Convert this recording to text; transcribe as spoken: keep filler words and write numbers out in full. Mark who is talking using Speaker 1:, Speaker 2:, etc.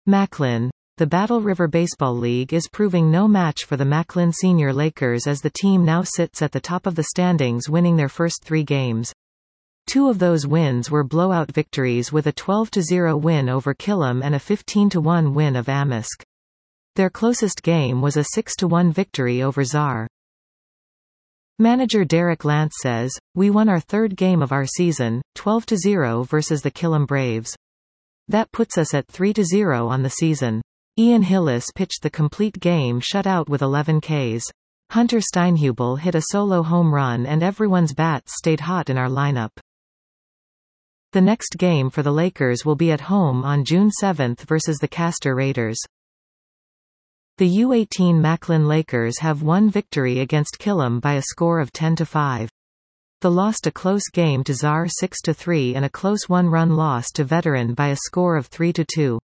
Speaker 1: Macklin. The Battle River Baseball League is proving no match for the Macklin Senior Lakers as the team now sits at the top of the standings, winning their first three games. Two of those wins were blowout victories, with a twelve to zero win over Killam and a fifteen to one win of Amisk. Their closest game was a six to one victory over Zar. Manager Derek Lance says, "We won our third game of our season, twelve to zero versus the Killam Braves. That puts us at three to zero on the season." Ian Hillis pitched the complete game shutout with eleven Ks. Hunter Steinhubel hit a solo home run and everyone's bats stayed hot in our lineup. The next game for the Lakers will be at home on June seventh versus the Castor Raiders. The U eighteen Macklin Lakers have one victory against Killam by a score of ten to five. They lost a close game to Zar six to three and a close one-run loss to Veteran by a score of three to two.